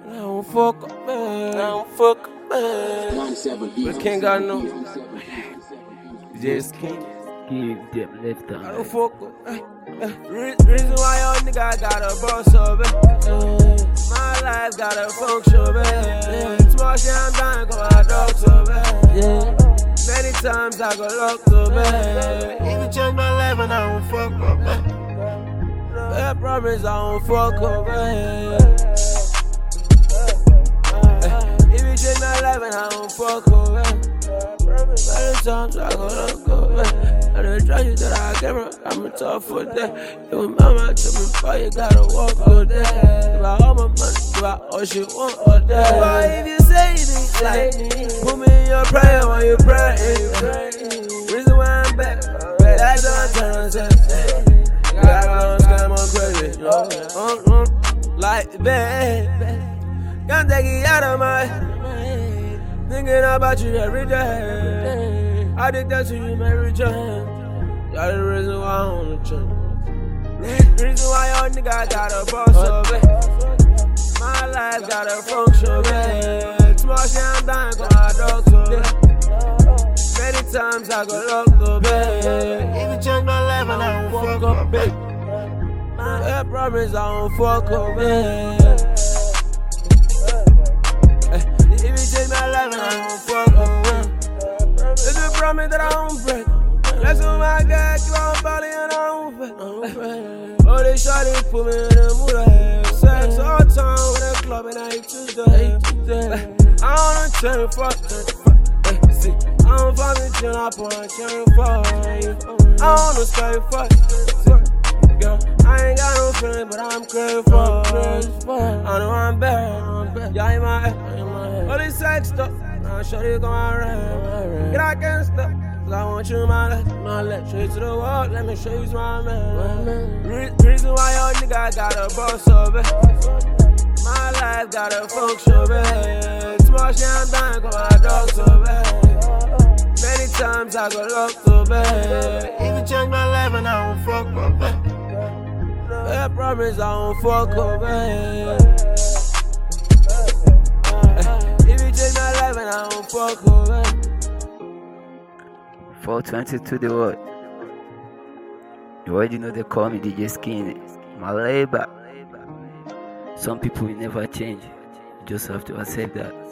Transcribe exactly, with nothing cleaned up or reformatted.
I don't fuck up, man. I don't fuck up, man. But King got no. Just King. Give them left hand. I don't fuck up. eh, eh. Re- Reason why your nigga got a boss up, eh. My life got a function, man. Small shit, I'm dying, cause my dog's up, man. Many times I got locked up, man. Even change my life and I don't fuck up, man. I promise I don't fuck up, man. If you change my life and I don't fuck up, man. Many times I go look up, man. And the try you that I camera, I'm a tough for that. Your mama told me, boy, you gotta walk up there. Give out all my money, give out all she want up there. But if you say things like me, put me in your prayer when you pray. Reason why I'm back, that's what I'm trying to say. I got scam on crazy, you know, uh, uh, like that. Can't take it out of my thinking about you every day. I think that's you, Mary Jane. That's the reason why I wanna change. Reason why your nigga got a boss up, eh. My life got a function, man. Small shit, I'm dying, cause my dog's up, eh. Many times I got locked up, eh. If you change my life and I don't fuck up, babe. I promise I don't fuck up, man. If you change my life and I don't fuck up, man. It's a promise that I don't break. That's what my God keep on falling and I don't break. Oh, they shawty put me in the mood. Sex all time with a club and I hate Tuesday. I wanna change, fuck that. See, I don't fuck with you, I put on change, fuck. I wanna stay fuck. Girl, I ain't got no feeling, but I'm crazy for. I know I'm bad. Y'all in my head. All this sex stuff, I'll show you go around. Get out, can't stop. Cause I want you in my life, my life. Show you to the world, let me show you my man. Re- reason why your nigga got a boss up, eh. My life got a function, eh. Small shit, I'm dying, cause my dog's up, eh. Many times I got locked up, eh. If you change my life and I don't fuck up, eh. I promise I don't fuck up, eh. If you change my life and I don't fuck up, eh. four twenty to the world. You already know they call me D J Skinny. My labor. Some people will never change. You just have to accept that.